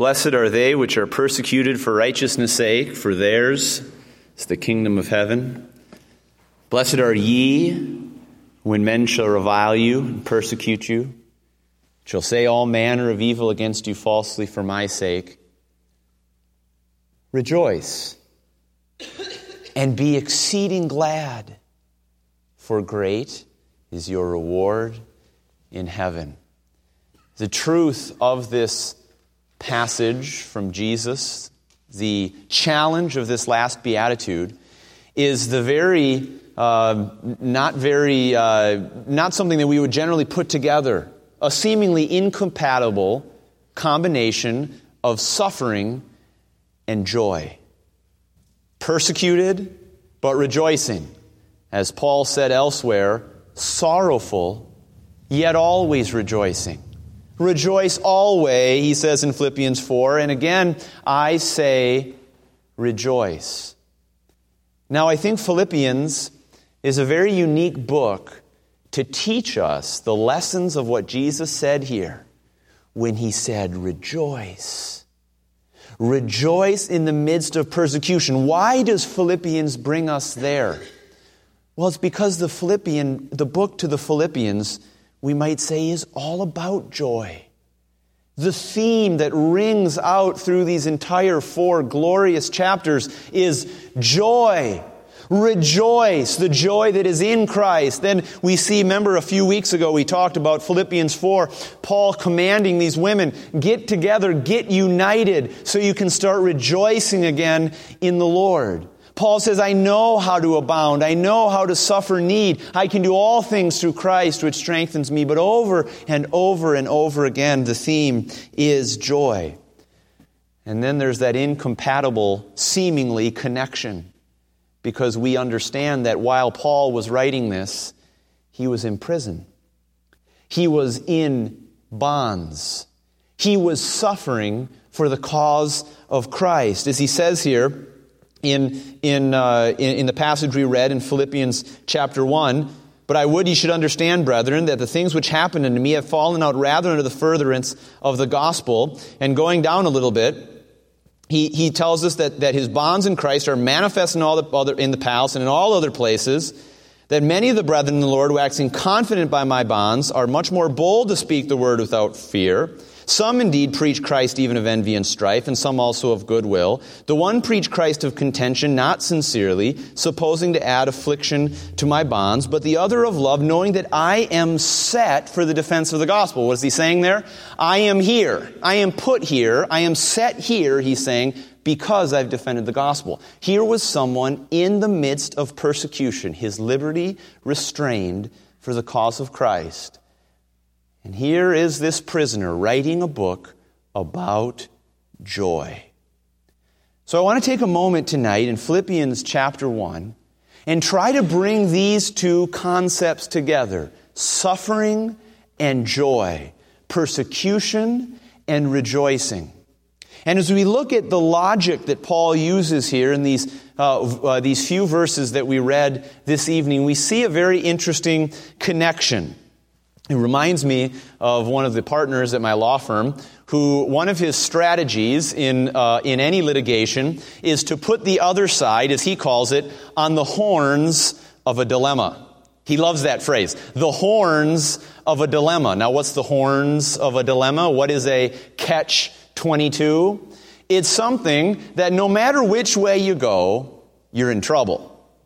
Blessed are they which are persecuted for righteousness' sake, for theirs is the kingdom of heaven. Blessed are ye when men shall revile you and persecute you, shall say all manner of evil against you falsely for my sake. Rejoice and be exceeding glad, for great is your reward in heaven. The truth of this passage from Jesus, the challenge of this last beatitude, is the not something that we would generally put together, a seemingly incompatible combination of suffering and joy. Persecuted, but rejoicing. As Paul said elsewhere, sorrowful, yet always rejoicing. Rejoice always, he says in Philippians 4, and again, I say rejoice. Now, I think Philippians is a very unique book to teach us the lessons of what Jesus said here when he said, rejoice. Rejoice in the midst of persecution. Why does Philippians bring us there? Well, it's because the book to the Philippians, we might say, is all about joy. The theme that rings out through these entire 4 glorious chapters is joy. Rejoice, the joy that is in Christ. Then we see, remember a few weeks ago we talked about Philippians 4, Paul commanding these women, get together, get united, so you can start rejoicing again in the Lord. Paul says, I know how to abound. I know how to suffer need. I can do all things through Christ, which strengthens me. But over and over and over again, the theme is joy. And then there's that incompatible, seemingly, connection. Because we understand that while Paul was writing this, he was in prison. He was in bonds. He was suffering for the cause of Christ. As he says here, in the passage we read in Philippians chapter 1, but I would ye should understand, brethren, that the things which happened unto me have fallen out rather unto the furtherance of the gospel. And going down a little bit, he tells us that his bonds in Christ are manifest in in the palace and in all other places, that many of the brethren in the Lord, waxing confident by my bonds, are much more bold to speak the word without fear. Some indeed preach Christ even of envy and strife, and some also of goodwill. The one preached Christ of contention, not sincerely, supposing to add affliction to my bonds, but the other of love, knowing that I am set for the defense of the gospel. What is he saying there? I am here. I am put here. I am set here, he's saying, because I've defended the gospel. Here was someone in the midst of persecution, his liberty restrained for the cause of Christ. And here is this prisoner writing a book about joy. So I want to take a moment tonight in Philippians chapter 1 and try to bring these two concepts together, suffering and joy, persecution and rejoicing. And as we look at the logic that Paul uses here in these few verses that we read this evening, we see a very interesting connection. It reminds me of one of the partners at my law firm who one of his strategies in any litigation is to put the other side, as he calls it, on the horns of a dilemma. He loves that phrase, the horns of a dilemma. Now, what's the horns of a dilemma? What is a catch-22? It's something that no matter which way you go, you're in trouble.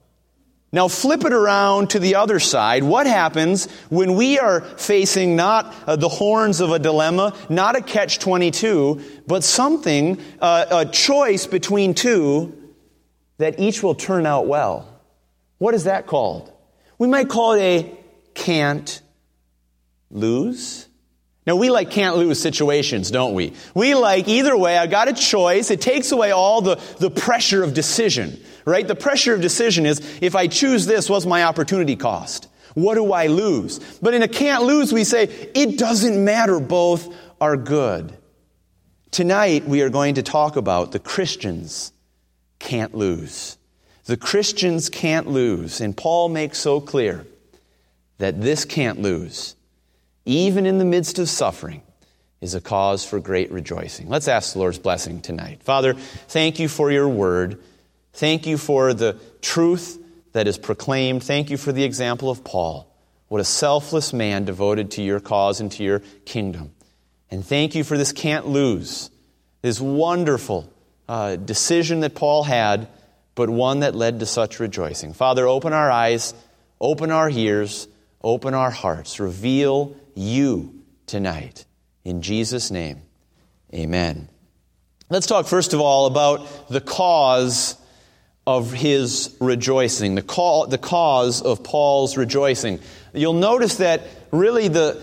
Now flip it around to the other side. What happens when we are facing not the horns of a dilemma, not a catch-22, but something, a choice between two that each will turn out well? What is that called? We might call it a can't lose. Now, we like can't-lose situations, don't we? We like, either way, I got a choice. It takes away all the pressure of decision, right? The pressure of decision is, if I choose this, what's my opportunity cost? What do I lose? But in a can't-lose, we say, it doesn't matter, both are good. Tonight, we are going to talk about the Christians can't lose. The Christians can't lose. And Paul makes so clear that this can't lose, even in the midst of suffering, is a cause for great rejoicing. Let's ask the Lord's blessing tonight. Father, thank you for your word. Thank you for the truth that is proclaimed. Thank you for the example of Paul. What a selfless man devoted to your cause and to your kingdom. And thank you for this can't lose, this wonderful decision that Paul had, but one that led to such rejoicing. Father, open our eyes, open our ears, open our hearts. Reveal you tonight. In Jesus' name, amen. Let's talk first of all about the cause of his rejoicing, the cause of Paul's rejoicing. You'll notice that really the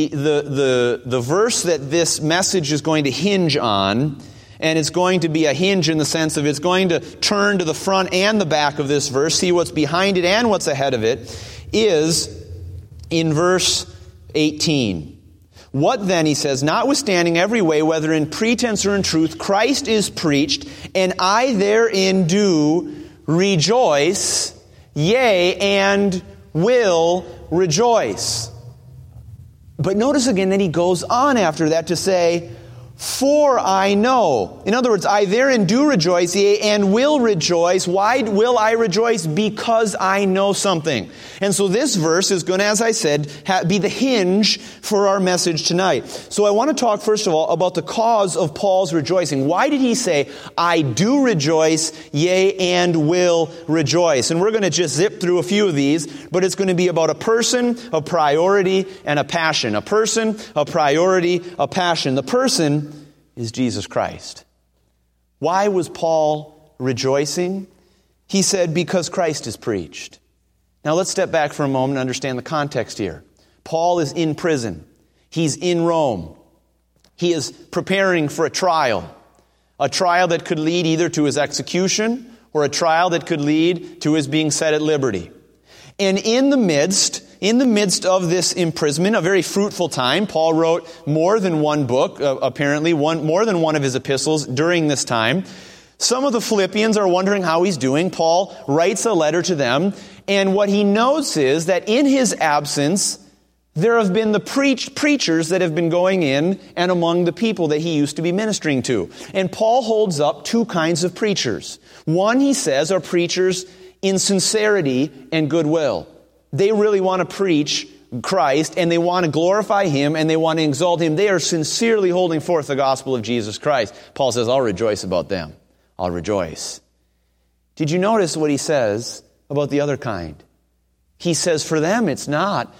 verse that this message is going to hinge on, and it's going to be a hinge in the sense of it's going to turn to the front and the back of this verse, see what's behind it and what's ahead of it, is in verse 18. What then, he says, notwithstanding every way, whether in pretense or in truth, Christ is preached, and I therein do rejoice, yea, and will rejoice. But notice again that he goes on after that to say, for I know. In other words, I therein do rejoice, yea, and will rejoice. Why will I rejoice? Because I know something. And so this verse is going to, as I said, be the hinge for our message tonight. So I want to talk, first of all, about the cause of Paul's rejoicing. Why did he say, I do rejoice, yea, and will rejoice? And we're going to just zip through a few of these, but it's going to be about a person, a priority, and a passion. A person, a priority, a passion. The person is Jesus Christ. Why was Paul rejoicing? He said, because Christ is preached. Now let's step back for a moment and understand the context here. Paul is in prison. He's in Rome. He is preparing for a trial that could lead either to his execution or a trial that could lead to his being set at liberty. And in the midst of this imprisonment, a very fruitful time, Paul wrote more than one book, apparently more than one of his epistles during this time. Some of the Philippians are wondering how he's doing. Paul writes a letter to them, and what he notes is that in his absence, there have been the preachers that have been going in and among the people that he used to be ministering to. And Paul holds up two kinds of preachers. One, he says, are preachers in sincerity and goodwill. They really want to preach Christ, and they want to glorify Him, and they want to exalt Him. They are sincerely holding forth the gospel of Jesus Christ. Paul says, I'll rejoice about them. I'll rejoice. Did you notice what he says about the other kind? He says for them it's not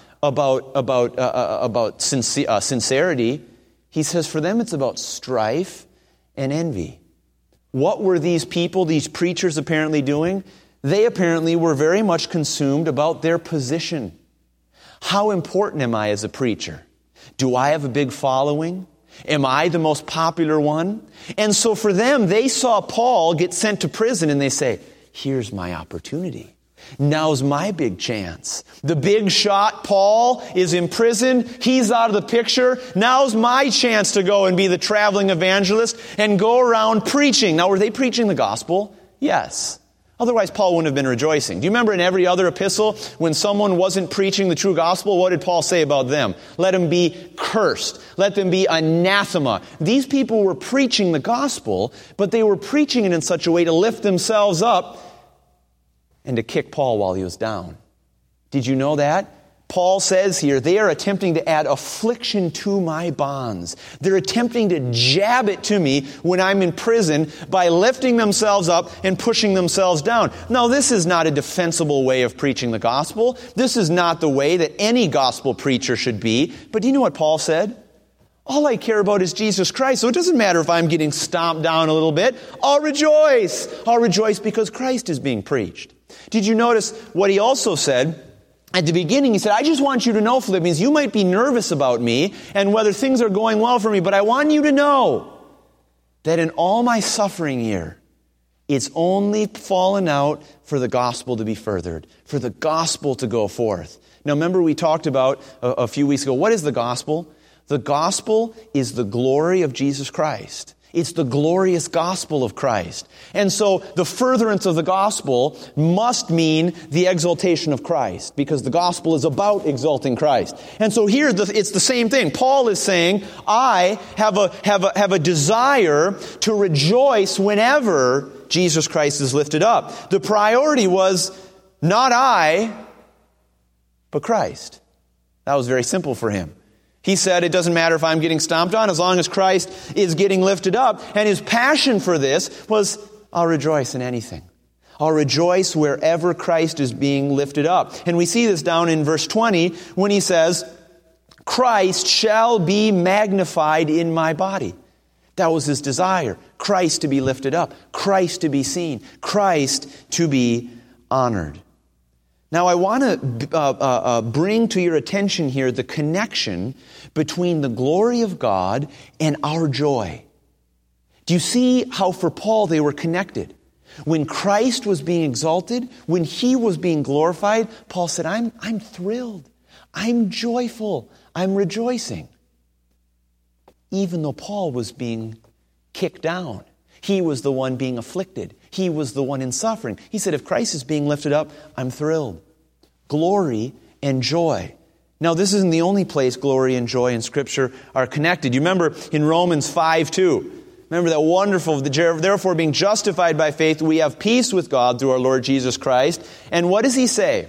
about sincerity. He says for them it's about strife and envy. What were these people, these preachers apparently doing? They apparently were very much consumed about their position. How important am I as a preacher? Do I have a big following? Am I the most popular one? And so for them, they saw Paul get sent to prison and they say, here's my opportunity. Now's my big chance. The big shot Paul is in prison. He's out of the picture. Now's my chance to go and be the traveling evangelist and go around preaching. Now, were they preaching the gospel? Yes. Otherwise, Paul wouldn't have been rejoicing. Do you remember in every other epistle, when someone wasn't preaching the true gospel, what did Paul say about them? Let them be cursed. Let them be anathema. These people were preaching the gospel, but they were preaching it in such a way to lift themselves up and to kick Paul while he was down. Did you know that? Paul says here, they are attempting to add affliction to my bonds. They're attempting to jab it to me when I'm in prison by lifting themselves up and pushing themselves down. Now, this is not a defensible way of preaching the gospel. This is not the way that any gospel preacher should be. But do you know what Paul said? All I care about is Jesus Christ. So it doesn't matter if I'm getting stomped down a little bit. I'll rejoice. I'll rejoice because Christ is being preached. Did you notice what he also said? At the beginning, he said, I just want you to know, Philippians, you might be nervous about me and whether things are going well for me, but I want you to know that in all my suffering here, it's only fallen out for the gospel to be furthered, for the gospel to go forth. Now, remember we talked about a few weeks ago, what is the gospel? The gospel is the glory of Jesus Christ. It's the glorious gospel of Christ. And so the furtherance of the gospel must mean the exaltation of Christ, because the gospel is about exalting Christ. And so here it's the same thing. Paul is saying, I have a desire to rejoice whenever Jesus Christ is lifted up. The priority was not I, but Christ. That was very simple for him. He said, it doesn't matter if I'm getting stomped on, as long as Christ is getting lifted up. And his passion for this was, I'll rejoice in anything. I'll rejoice wherever Christ is being lifted up. And we see this down in verse 20 when he says, Christ shall be magnified in my body. That was his desire. Christ to be lifted up. Christ to be seen. Christ to be honored. Now, I want to bring to your attention here the connection between the glory of God and our joy. Do you see how for Paul they were connected? When Christ was being exalted, when he was being glorified, Paul said, I'm thrilled. I'm joyful. I'm rejoicing. Even though Paul was being kicked down. He was the one being afflicted. He was the one in suffering. He said, if Christ is being lifted up, I'm thrilled. Glory and joy. Now, this isn't the only place glory and joy in Scripture are connected. You remember in Romans 5:2. Remember that wonderful, therefore being justified by faith, we have peace with God through our Lord Jesus Christ. And what does he say?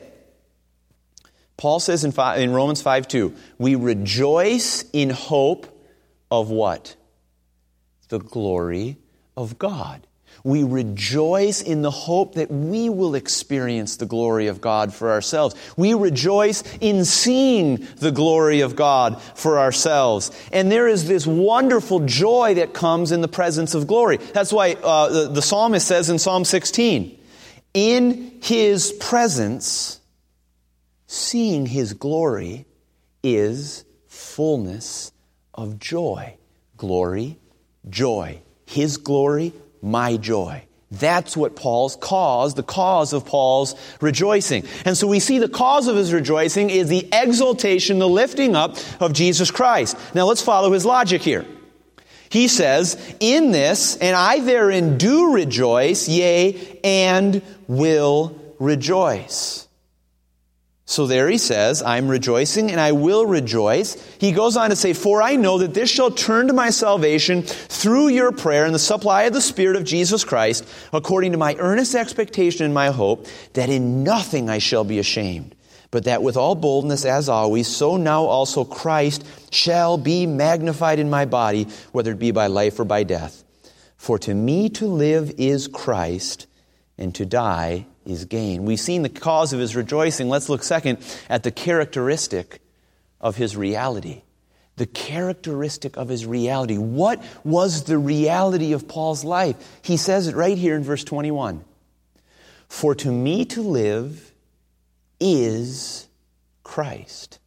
Paul says in Romans 5:2, we rejoice in hope of what? The glory of God. We rejoice in the hope that we will experience the glory of God for ourselves. We rejoice in seeing the glory of God for ourselves. And there is this wonderful joy that comes in the presence of glory. That's why the psalmist says in Psalm 16, in his presence, seeing his glory is fullness of joy. Glory, joy. His glory, my joy. That's what Paul's cause, the cause of Paul's rejoicing. And so we see the cause of his rejoicing is the exaltation, the lifting up of Jesus Christ. Now let's follow his logic here. He says, in this, and I therein do rejoice, yea, and will rejoice. So there he says, I'm rejoicing and I will rejoice. He goes on to say, for I know that this shall turn to my salvation through your prayer and the supply of the Spirit of Jesus Christ, according to my earnest expectation and my hope, that in nothing I shall be ashamed, but that with all boldness as always, so now also Christ shall be magnified in my body, whether it be by life or by death. For to me to live is Christ, and to die is gain. We've seen the cause of his rejoicing. Let's look second at the characteristic of his reality. The characteristic of his reality. What was the reality of Paul's life? He says it right here in verse 21. For to me to live is Christ.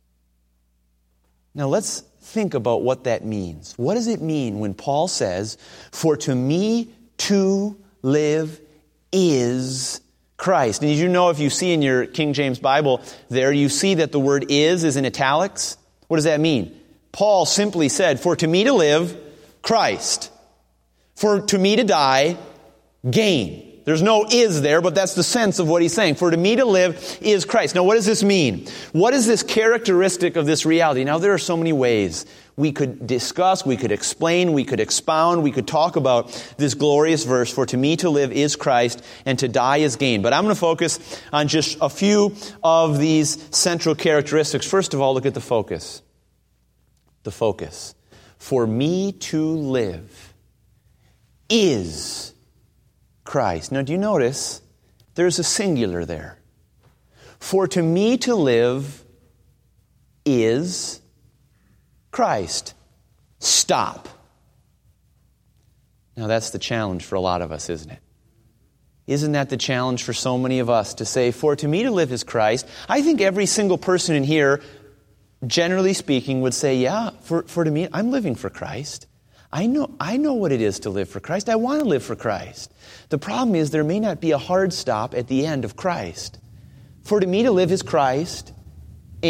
Now let's think about what that means. What does it mean when Paul says, for to me to live is Christ? And as you know, if you see in your King James Bible there, you see that the word is in italics. What does that mean? Paul simply said, for to me to live, Christ. For to me to die, gain. There's no is there, but that's the sense of what he's saying. For to me to live is Christ. Now, what does this mean? What is this characteristic of this reality? Now, there are so many ways we could discuss, we could explain, we could expound, we could talk about this glorious verse, for to me to live is Christ, and to die is gain. But I'm going to focus on just a few of these central characteristics. First of all, look at the focus. The focus. For me to live is Christ. Now, do you notice there's a singular there? For to me to live is Christ. Stop. Now, that's the challenge for a lot of us, isn't it? Isn't that the challenge for so many of us to say, for to me to live is Christ? I think every single person in here, generally speaking, would say, yeah, for to me, I'm living for Christ. I know what it is to live for Christ. I want to live for Christ. The problem is there may not be a hard stop at the end of Christ. For to me to live is Christ,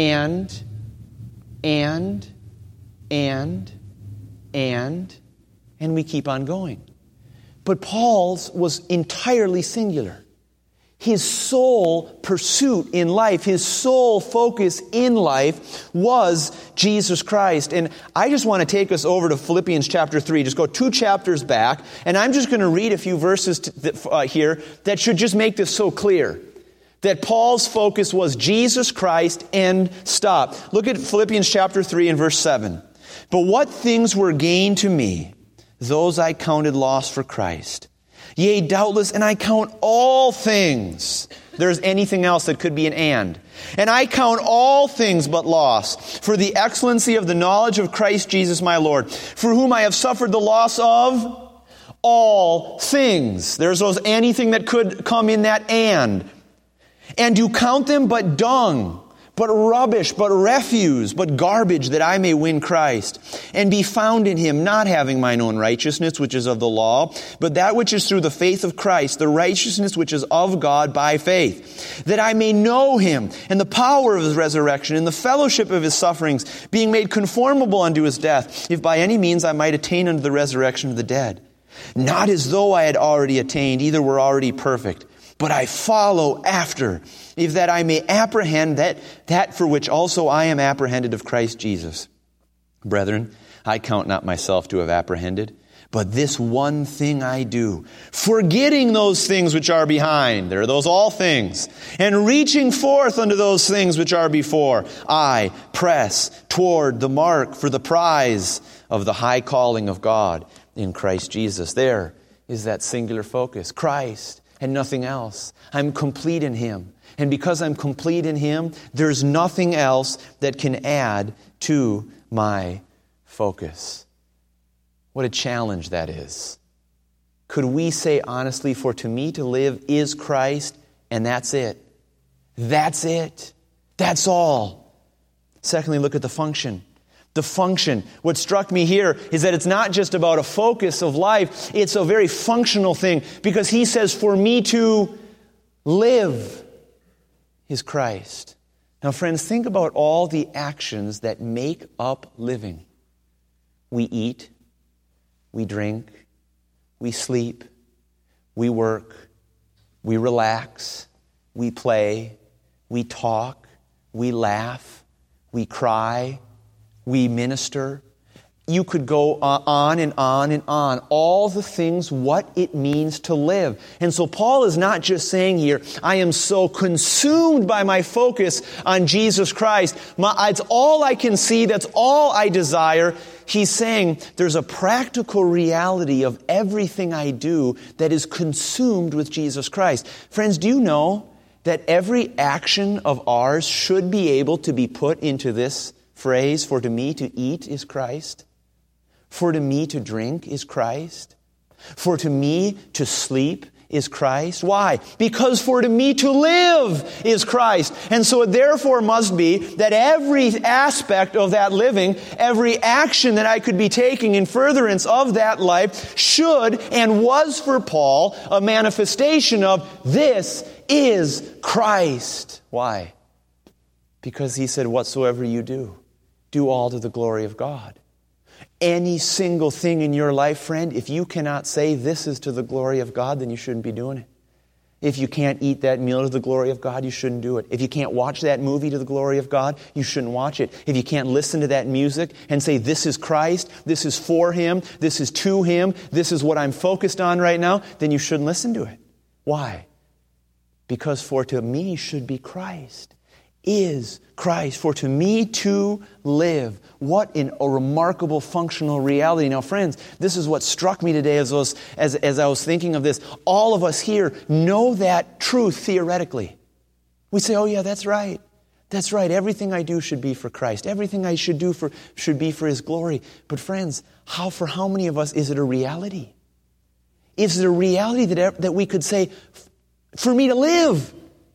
and and we keep on going. But Paul's was entirely singular. His sole pursuit in life, his sole focus in life was Jesus Christ. And I just want to take us over to Philippians chapter 3. Just go 2 chapters back. And I'm just going to read a few verses here that should just make this so clear. That Paul's focus was Jesus Christ, and stop. Look at Philippians chapter 3 and verse 7. But what things were gain to me, those I counted loss for Christ. Yea, doubtless, and I count all things. There's anything else that could be an and. And I count all things but loss, for the excellency of the knowledge of Christ Jesus my Lord, for whom I have suffered the loss of all things. There's those anything that could come in that and. And do count them but dung, but rubbish, but refuse, but garbage, that I may win Christ, and be found in Him, not having mine own righteousness, which is of the law, but that which is through the faith of Christ, the righteousness which is of God by faith, that I may know Him, and the power of His resurrection, and the fellowship of His sufferings, being made conformable unto His death, if by any means I might attain unto the resurrection of the dead. Not as though I had already attained, either were already perfect, but I follow after, if that I may apprehend that for which also I am apprehended of Christ Jesus. Brethren, I count not myself to have apprehended, but this one thing I do, forgetting those things which are behind, there are those all things, and reaching forth unto those things which are before, I press toward the mark for the prize of the high calling of God in Christ Jesus. There is that singular focus, Christ and nothing else. I'm complete in Him. And because I'm complete in Him, there's nothing else that can add to my focus. What a challenge that is. Could we say honestly, for to me to live is Christ, and that's it. That's it. That's all. Secondly, look at the function. The function. What struck me here is that it's not just about a focus of life. It's a very functional thing, because he says, for me to live is Christ. Now, friends, think about all the actions that make up living. We eat, we drink, we sleep, we work, we relax, we play, we talk, we laugh, we cry, we minister. You could go on and on and on. All the things, what it means to live. And so Paul is not just saying here, I am so consumed by my focus on Jesus Christ. It's all I can see. That's all I desire. He's saying there's a practical reality of everything I do that is consumed with Jesus Christ. Friends, do you know that every action of ours should be able to be put into this phrase, for to me to eat is Christ? For to me to drink is Christ? For to me to sleep is Christ? Why? Because for to me to live is Christ. And so it therefore must be that every aspect of that living, every action that I could be taking in furtherance of that life should and was for Paul a manifestation of this is Christ. Why? Because he said, whatsoever you do all to the glory of God. Any single thing in your life, friend, if you cannot say this is to the glory of God, then you shouldn't be doing it. If you can't eat that meal to the glory of God, you shouldn't do it. If you can't watch that movie to the glory of God, you shouldn't watch it. If you can't listen to that music and say, this is Christ, this is for Him, this is to Him, this is what I'm focused on right now, then you shouldn't listen to it. Why? Because for to me should be Christ. Is Christ. For to me to live. What a remarkable functional reality. Now, friends, this is what struck me today as I was thinking of this. All of us here know that truth theoretically. We say, oh yeah, that's right. That's right. Everything I do should be for Christ. Everything I should do should be for His glory. But friends, for how many of us is it a reality? Is it a reality that we could say, for me to live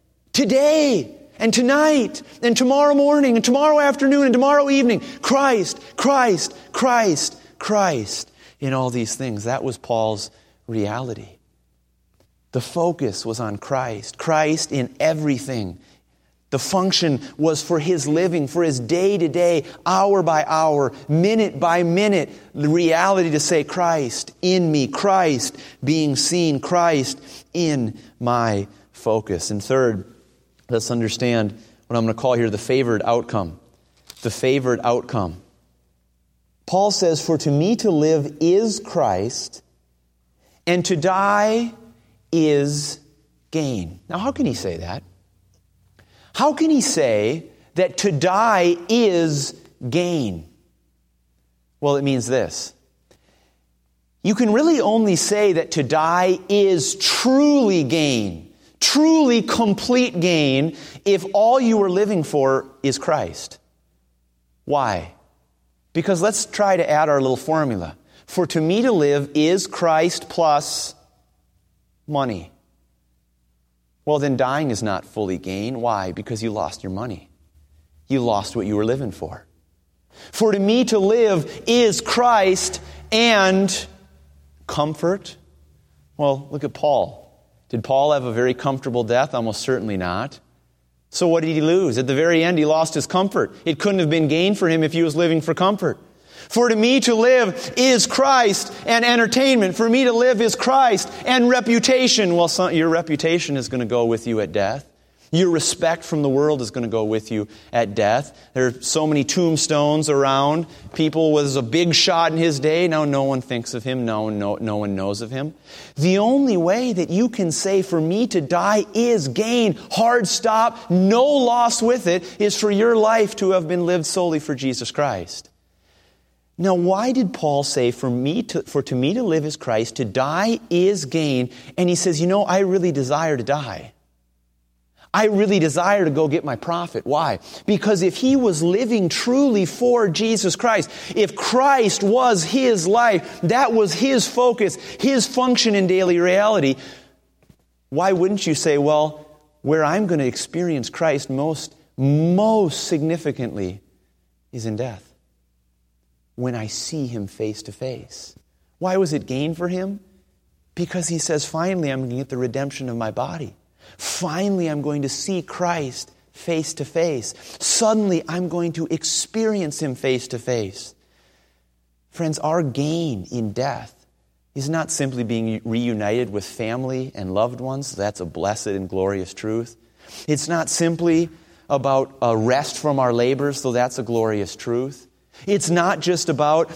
today, and tonight, and tomorrow morning, and tomorrow afternoon, and tomorrow evening, Christ, Christ, Christ, Christ, in all these things. That was Paul's reality. The focus was on Christ. Christ in everything. The function was for his living, for his day-to-day, hour by hour, minute by minute, the reality to say, Christ in me, Christ being seen, Christ in my focus. And third, let's understand what I'm going to call here the favored outcome. The favored outcome. Paul says, for to me to live is Christ, and to die is gain. Now, how can he say that? How can he say that to die is gain? Well, it means this. You can really only say that to die is truly gain, truly complete gain, if all you are living for is Christ. Why? Because let's try to add our little formula. For to me to live is Christ plus money. Well, then dying is not fully gain. Why? Because you lost your money. You lost what you were living for. For to me to live is Christ and comfort. Well, look at Paul. Did Paul have a very comfortable death? Almost certainly not. So what did he lose? At the very end, he lost his comfort. It couldn't have been gain for him if he was living for comfort. For to me to live is Christ and entertainment. For me to live is Christ and reputation. Well, your reputation is going to go with you at death. Your respect from the world is going to go with you at death. There are so many tombstones around. People was a big shot in his day. Now no one thinks of him. No one knows of him. The only way that you can say for me to die is gain, hard stop, no loss with it, is for your life to have been lived solely for Jesus Christ. Now, why did Paul say, for to me to live is Christ, to die is gain? And he says, I really desire to die. I really desire to go get my profit. Why? Because if he was living truly for Jesus Christ, if Christ was his life, that was his focus, his function in daily reality, why wouldn't you say, well, where I'm going to experience Christ most significantly is in death? When I see him face to face. Why was it gain for him? Because he says, finally, I'm going to get the redemption of my body. Finally, I'm going to see Christ face to face. Suddenly, I'm going to experience him face to face. Friends, our gain in death is not simply being reunited with family and loved ones. That's a blessed and glorious truth. It's not simply about a rest from our labors, though that's a glorious truth. It's not just about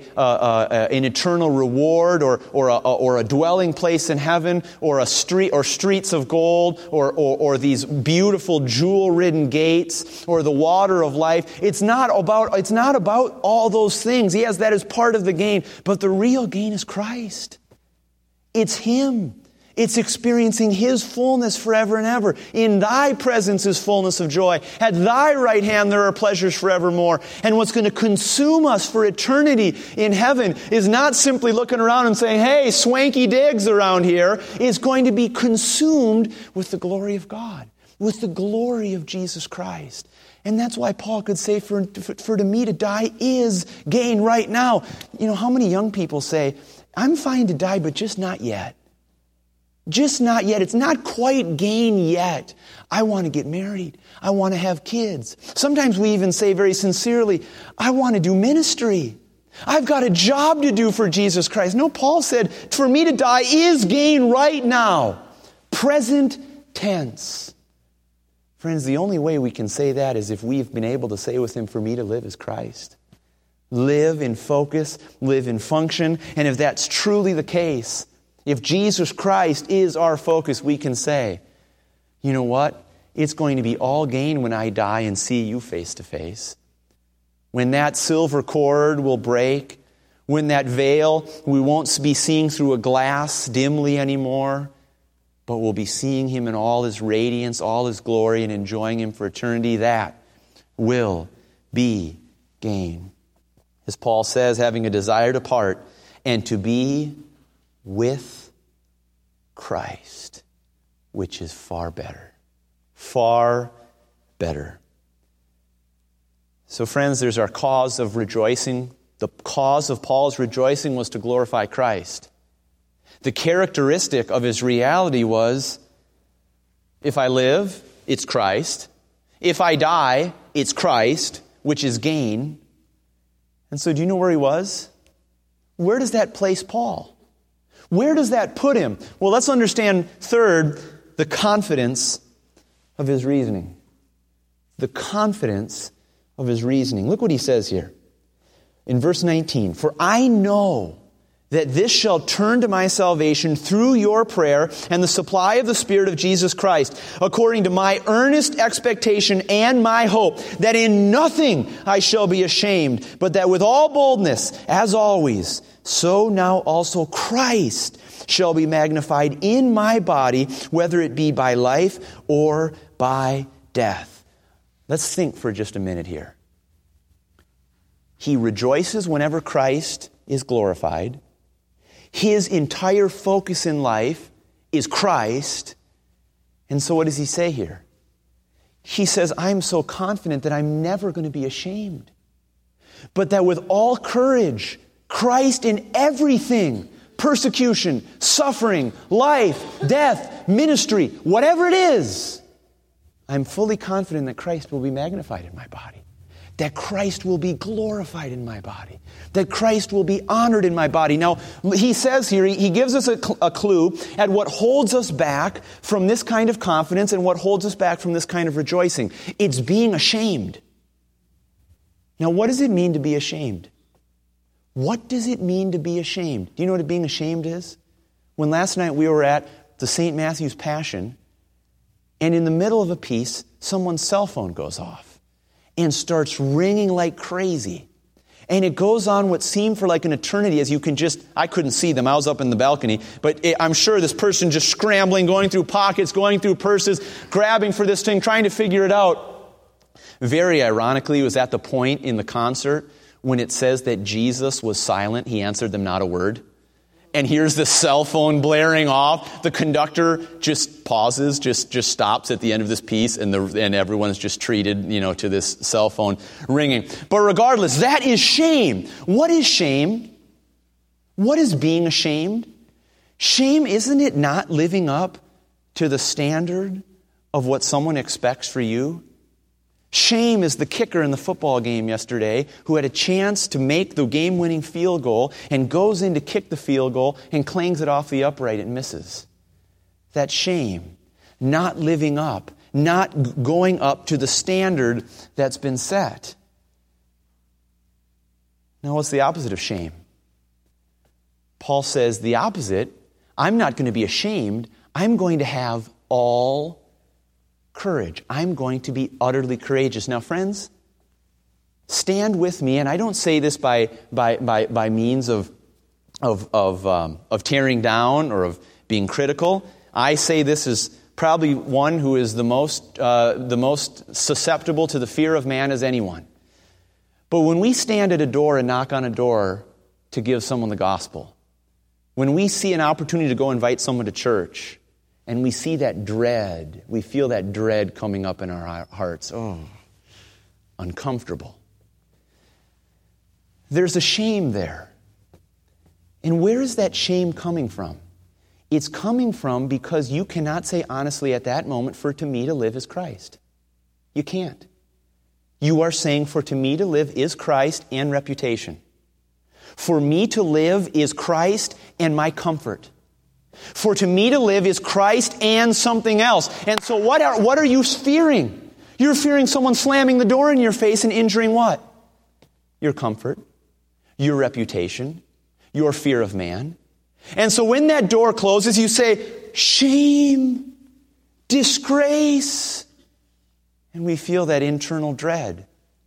an eternal reward or a dwelling place in heaven or a street or streets of gold or these beautiful jewel-ridden gates or the water of life. It's not about all those things. Yes, that is part of the gain, but the real gain is Christ. It's him. It's experiencing his fullness forever and ever. In thy presence is fullness of joy. At thy right hand there are pleasures forevermore. And what's going to consume us for eternity in heaven is not simply looking around and saying, hey, swanky digs around here. It's going to be consumed with the glory of God, with the glory of Jesus Christ. And that's why Paul could say, for to me to die is gain right now. How many young people say, I'm fine to die, but just not yet. Just not yet. It's not quite gain yet. I want to get married. I want to have kids. Sometimes we even say very sincerely, I want to do ministry. I've got a job to do for Jesus Christ. No, Paul said, for me to die is gain right now. Present tense. Friends, the only way we can say that is if we've been able to say with him, for me to live is Christ. Live in focus, live in function. And if that's truly the case, if Jesus Christ is our focus, we can say, you know what? It's going to be all gain when I die and see you face to face. When that silver cord will break, when that veil, we won't be seeing through a glass dimly anymore, but we'll be seeing him in all his radiance, all his glory, and enjoying him for eternity. That will be gain. As Paul says, having a desire to part and to be with Christ, which is far better. Far better. So friends, there's our cause of rejoicing. The cause of Paul's rejoicing was to glorify Christ. The characteristic of his reality was, if I live, it's Christ. If I die, it's Christ, which is gain. And so do you know where he was? Where does that place Paul? Where does that put him? Well, let's understand, third, the confidence of his reasoning. The confidence of his reasoning. Look what he says here. In verse 19, "For I know that this shall turn to my salvation through your prayer and the supply of the Spirit of Jesus Christ, according to my earnest expectation and my hope, that in nothing I shall be ashamed, but that with all boldness, as always, so now also Christ shall be magnified in my body, whether it be by life or by death." Let's think for just a minute here. He rejoices whenever Christ is glorified. His entire focus in life is Christ. And so what does he say here? He says, I'm so confident that I'm never going to be ashamed. But that with all courage, Christ in everything, persecution, suffering, life, death, ministry, whatever it is, I'm fully confident that Christ will be magnified in my body. That Christ will be glorified in my body. That Christ will be honored in my body. Now, he says here, he gives us a clue at what holds us back from this kind of confidence and what holds us back from this kind of rejoicing. It's being ashamed. Now, what does it mean to be ashamed? What does it mean to be ashamed? Do you know what being ashamed is? When last night we were at the St. Matthew's Passion, and in the middle of a piece, someone's cell phone goes off and starts ringing like crazy. And it goes on what seemed for like an eternity as you can I couldn't see them, I was up in the balcony, but I'm sure this person just scrambling, going through pockets, going through purses, grabbing for this thing, trying to figure it out. Very ironically, it was at the point in the concert when it says that Jesus was silent, he answered them not a word. And here's the cell phone blaring off. The conductor just pauses, just stops at the end of this piece, and everyone's just treated, to this cell phone ringing. But regardless, that is shame. What is shame? What is being ashamed? Shame, isn't it not living up to the standard of what someone expects for you? Shame is the kicker in the football game yesterday who had a chance to make the game-winning field goal and goes in to kick the field goal and clangs it off the upright and misses. That shame, not living up, not going up to the standard that's been set. Now, what's the opposite of shame? Paul says the opposite, I'm not going to be ashamed, I'm going to have all courage. I'm going to be utterly courageous. Now, friends, stand with me, and I don't say this by means of tearing down or of being critical. I say this as probably one who is the most susceptible to the fear of man as anyone. But when we stand at a door and knock on a door to give someone the gospel, when we see an opportunity to go invite someone to church, and we see that dread, we feel that dread coming up in our hearts. Oh, uncomfortable. There's a shame there. And where is that shame coming from? It's coming from because you cannot say honestly at that moment, for to me to live is Christ. You can't. You are saying, for to me to live is Christ and reputation. For me to live is Christ and my comfort. For to me to live is Christ and something else. And so what are you fearing? You're fearing someone slamming the door in your face and injuring what? Your comfort, your reputation, your fear of man. And so when that door closes, you say, shame, disgrace. And we feel that internal dread.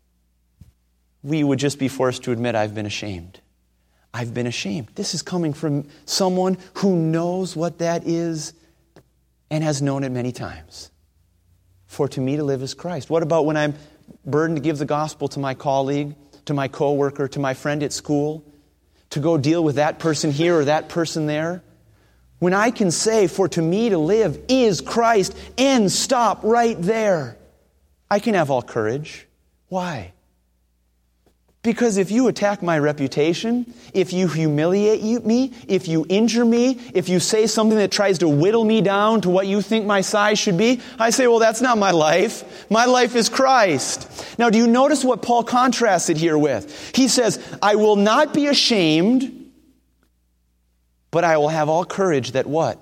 We would just be forced to admit, I've been ashamed. I've been ashamed. This is coming from someone who knows what that is and has known it many times. For to me to live is Christ. What about when I'm burdened to give the gospel to my colleague, to my coworker, to my friend at school, to go deal with that person here or that person there? When I can say, for to me to live is Christ, and stop right there, I can have all courage. Why? Because if you attack my reputation, if you humiliate me, if you injure me, if you say something that tries to whittle me down to what you think my size should be, I say, well, that's not my life. My life is Christ. Now, do you notice what Paul contrasts it here with? He says, I will not be ashamed, but I will have all courage that what?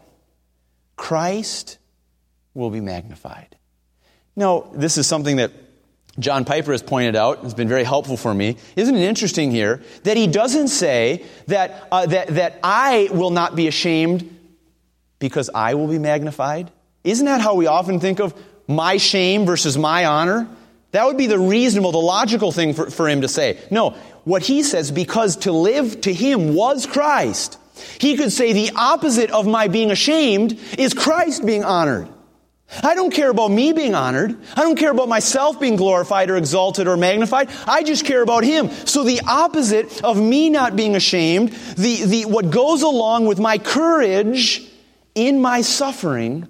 Christ will be magnified. Now, this is something that John Piper has pointed out, has been very helpful for me. Isn't it interesting here that he doesn't say that I will not be ashamed because I will be magnified? Isn't that how we often think of my shame versus my honor? That would be the reasonable, the logical thing for him to say. No, what he says, because to live to him was Christ. He could say the opposite of my being ashamed is Christ being honored. I don't care about me being honored. I don't care about myself being glorified or exalted or magnified. I just care about Him. So the opposite of me not being ashamed, what goes along with my courage in my suffering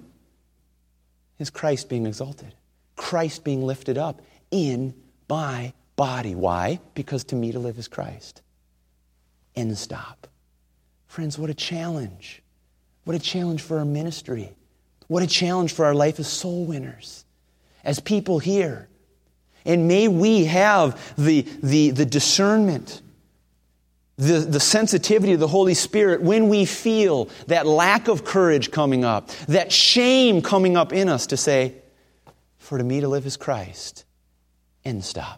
is Christ being exalted. Christ being lifted up in my body. Why? Because to me to live is Christ. End stop. Friends, what a challenge. What a challenge for our ministry. What a challenge for our life as soul winners, as people here. And may we have the discernment, the sensitivity of the Holy Spirit when we feel that lack of courage coming up, that shame coming up in us to say, for to me to live is Christ. End stop.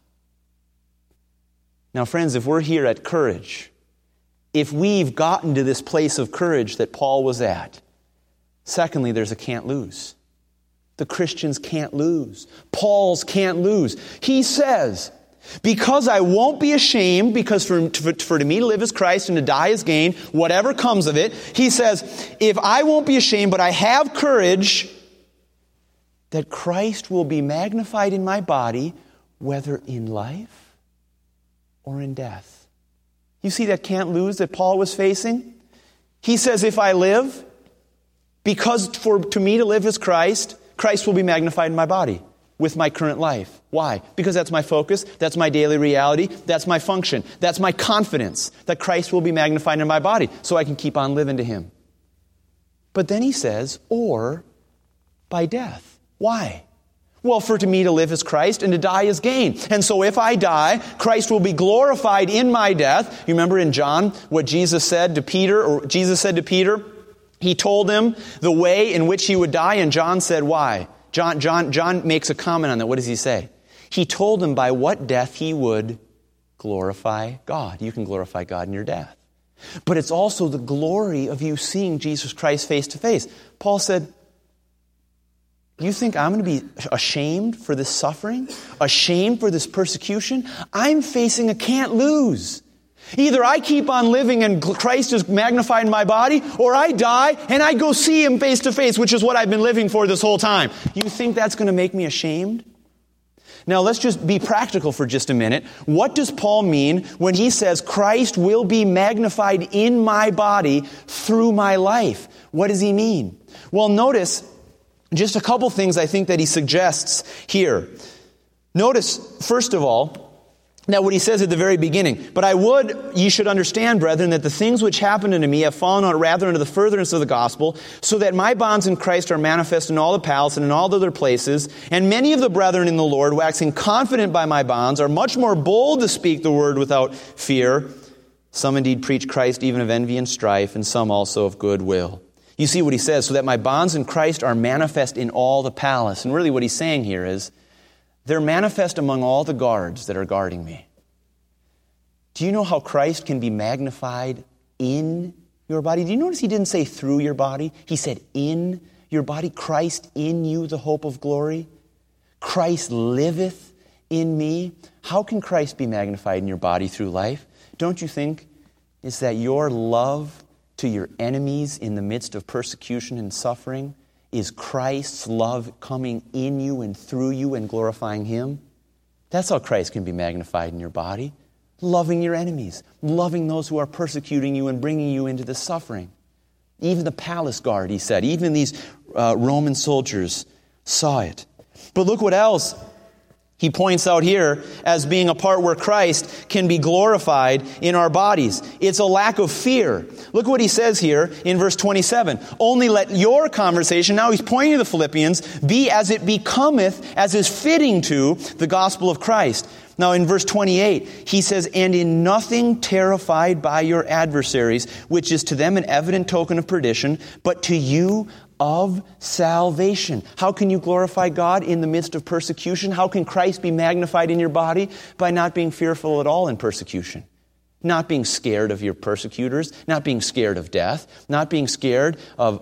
Now, friends, if we're here at courage, if we've gotten to this place of courage that Paul was at, secondly, there's a can't lose. The Christians can't lose. Paul's can't lose. He says, because I won't be ashamed, because for to me to live is Christ and to die is gain, whatever comes of it, he says, if I won't be ashamed, but I have courage, that Christ will be magnified in my body, whether in life or in death. You see that can't lose that Paul was facing? He says, if I live, because to me to live is Christ, Christ will be magnified in my body with my current life. Why? Because that's my focus, that's my daily reality, that's my function, that's my confidence that Christ will be magnified in my body so I can keep on living to Him. But then he says, or by death. Why? Well, for to me to live is Christ and to die is gain. And so if I die, Christ will be glorified in my death. You remember in John what Jesus said to Peter, He told him the way in which he would die, and John said, why? John makes a comment on that. What does he say? He told him by what death he would glorify God. You can glorify God in your death. But it's also the glory of you seeing Jesus Christ face to face. Paul said, you think I'm going to be ashamed for this suffering? Ashamed for this persecution? I'm facing a can't lose. Either I keep on living and Christ is magnified in my body, or I die and I go see Him face to face, which is what I've been living for this whole time. You think that's going to make me ashamed? Now let's just be practical for just a minute. What does Paul mean when he says Christ will be magnified in my body through my life? What does he mean? Well, notice just a couple things I think that he suggests here. Notice, first of all, now what he says at the very beginning, but I would, ye should understand, brethren, that the things which happened unto me have fallen out rather into the furtherance of the gospel, so that my bonds in Christ are manifest in all the palace and in all the other places, and many of the brethren in the Lord, waxing confident by my bonds, are much more bold to speak the word without fear. Some indeed preach Christ even of envy and strife, and some also of good will. You see what he says, so that my bonds in Christ are manifest in all the palace. And really what he's saying here is, they're manifest among all the guards that are guarding me. Do you know how Christ can be magnified in your body? Do you notice he didn't say through your body? He said in your body. Christ in you, the hope of glory. Christ liveth in me. How can Christ be magnified in your body through life? Don't you think it's that your love to your enemies in the midst of persecution and suffering is Christ's love coming in you and through you and glorifying Him? That's how Christ can be magnified in your body. Loving your enemies, loving those who are persecuting you and bringing you into the suffering. Even the palace guard, he said, even these Roman soldiers saw it. But look what else He points out here as being a part where Christ can be glorified in our bodies. It's a lack of fear. Look what he says here in verse 27. Only let your conversation, now he's pointing to the Philippians, be as it becometh, as is fitting to the gospel of Christ. Now in verse 28, he says, and in nothing terrified by your adversaries, which is to them an evident token of perdition, but to you of salvation. How can you glorify God in the midst of persecution? How can Christ be magnified in your body? By not being fearful at all in persecution. Not being scared of your persecutors, not being scared of death, not being scared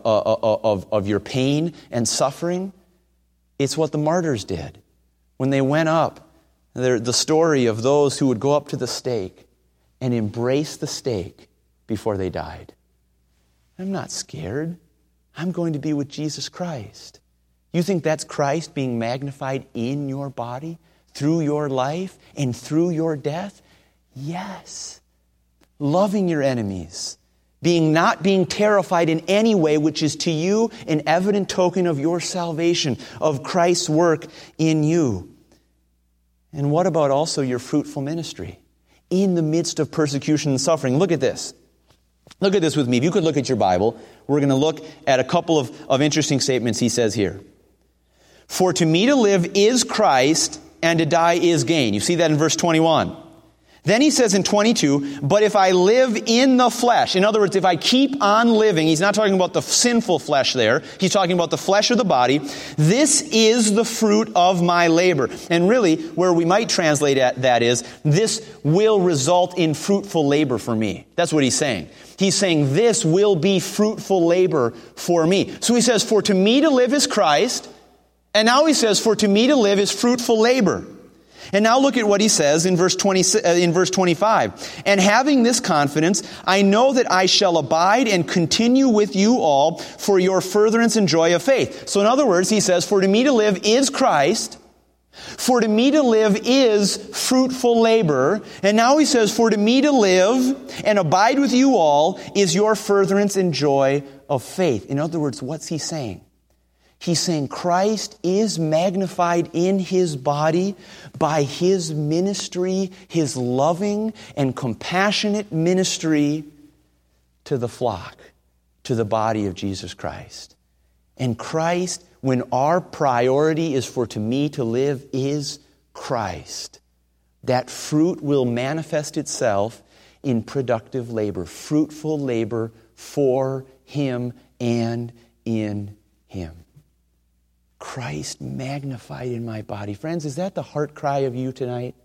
of your pain and suffering. It's what the martyrs did. When they went up, the story of those who would go up to the stake and embrace the stake before they died. I'm not scared. I'm going to be with Jesus Christ. You think that's Christ being magnified in your body, through your life, and through your death? Yes. Loving your enemies. Not being terrified in any way, which is to you an evident token of your salvation, of Christ's work in you. And what about also your fruitful ministry? In the midst of persecution and suffering. Look at this. Look at this with me. If you could look at your Bible, we're going to look at a couple of interesting statements he says here. For to me to live is Christ, and to die is gain. You see that in verse 21. Then he says in 22, but if I live in the flesh, in other words, if I keep on living, he's not talking about the sinful flesh there, he's talking about the flesh of the body, this is the fruit of my labor. And really, where we might translate that is, this will result in fruitful labor for me. That's what he's saying. He's saying this will be fruitful labor for me. So he says, for to me to live is Christ, and now he says, for to me to live is fruitful labor. And now look at what he says in verse 25. And having this confidence, I know that I shall abide and continue with you all for your furtherance and joy of faith. So in other words, he says, for to me to live is Christ. For to me to live is fruitful labor. And now he says, for to me to live and abide with you all is your furtherance and joy of faith. In other words, what's he saying? He's saying Christ is magnified in his body by his ministry, his loving and compassionate ministry to the flock, to the body of Jesus Christ. And Christ, when our priority is for to me to live is Christ, that fruit will manifest itself in productive labor, fruitful labor for him and in him. Christ magnified in my body. Friends, is that the heart cry of you tonight?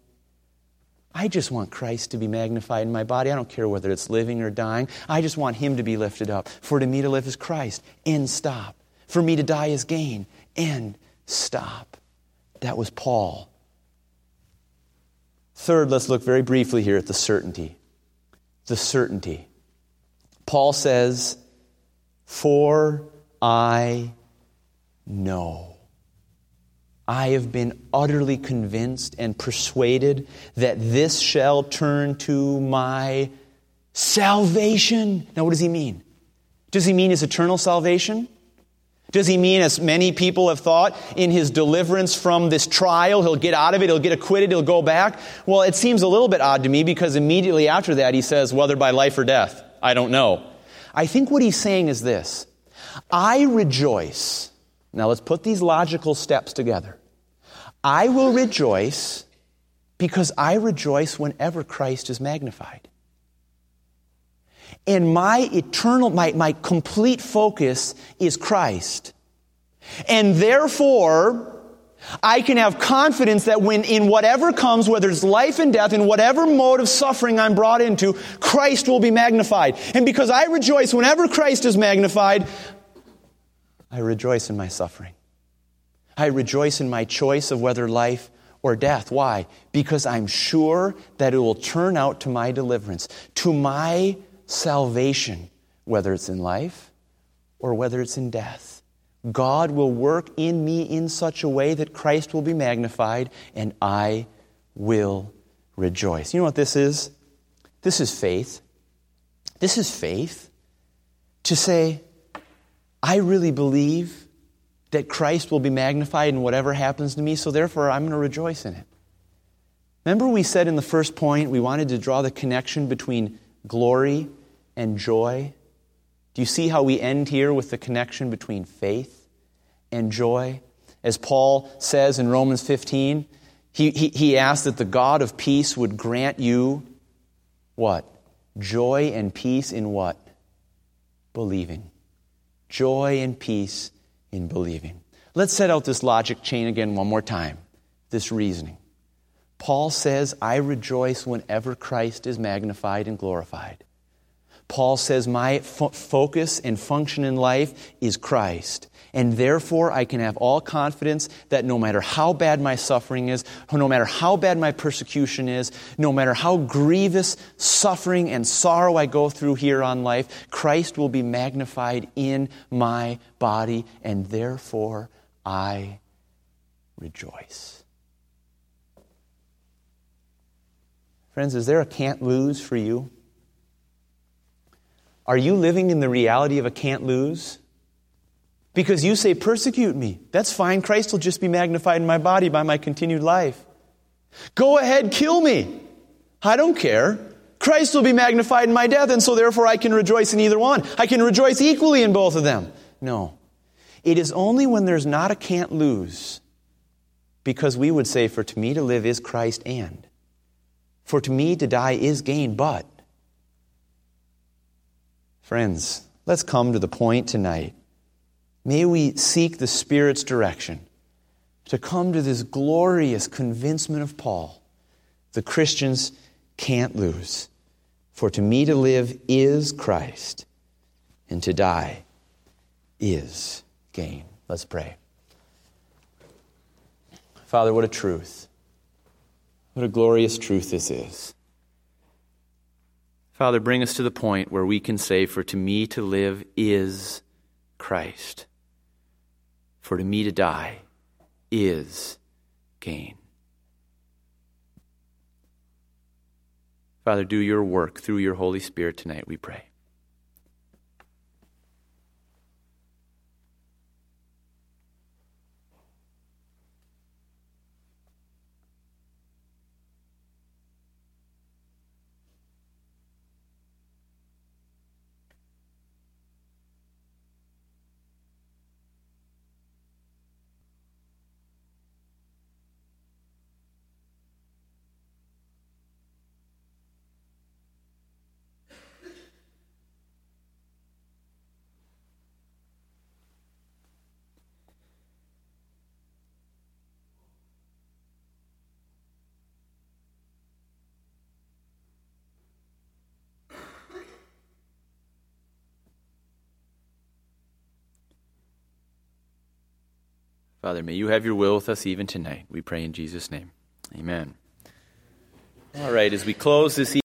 I just want Christ to be magnified in my body. I don't care whether it's living or dying. I just want him to be lifted up. For to me to live is Christ. End stop. For me to die is gain. End stop. That was Paul. Third, let's look very briefly here at the certainty. The certainty. Paul says, for I know. I have been utterly convinced and persuaded that this shall turn to my salvation. Now, what does he mean? Does he mean his eternal salvation? Does he mean, as many people have thought, in his deliverance from this trial, he'll get out of it, he'll get acquitted, he'll go back? Well, it seems a little bit odd to me because immediately after that he says, whether by life or death, I don't know. I think what he's saying is this. I rejoice. Now let's put these logical steps together. I will rejoice because I rejoice whenever Christ is magnified. And my complete focus is Christ. And therefore, I can have confidence that when in whatever comes, whether it's life and death, in whatever mode of suffering I'm brought into, Christ will be magnified. And because I rejoice whenever Christ is magnified, I rejoice in my suffering. I rejoice in my choice of whether life or death. Why? Because I'm sure that it will turn out to my deliverance, to my salvation, whether it's in life or whether it's in death. God will work in me in such a way that Christ will be magnified and I will rejoice. You know what this is? This is faith. This is faith to say, I really believe that Christ will be magnified in whatever happens to me, so therefore I'm going to rejoice in it. Remember we said in the first point we wanted to draw the connection between glory and joy? Do you see how we end here with the connection between faith and joy? As Paul says in Romans 15, he asked that the God of peace would grant you what? Joy and peace in what? Believing. Joy and peace in believing. Let's set out this logic chain again one more time, this reasoning. Paul says, I rejoice whenever Christ is magnified and glorified. Paul says, my focus and function in life is Christ. And therefore, I can have all confidence that no matter how bad my suffering is, no matter how bad my persecution is, no matter how grievous suffering and sorrow I go through here on life, Christ will be magnified in my body, and therefore I rejoice. Friends, is there a can't lose for you? Are you living in the reality of a can't lose? Because you say, persecute me. That's fine. Christ will just be magnified in my body by my continued life. Go ahead, kill me. I don't care. Christ will be magnified in my death, and so therefore I can rejoice in either one. I can rejoice equally in both of them. No. It is only when there's not a can't lose, because we would say, for to me to live is Christ, and for to me to die is gain, but. Friends, let's come to the point tonight. May we seek the Spirit's direction to come to this glorious convincement of Paul. The Christians can't lose. For to me to live is Christ, and to die is gain. Let's pray. Father, what a truth. What a glorious truth this is. Father, bring us to the point where we can say, for to me to live is Christ. For to me to die is gain. Father, do your work through your Holy Spirit tonight, we pray. Father, may you have your will with us even tonight. We pray in Jesus' name. Amen. All right, as we close this evening,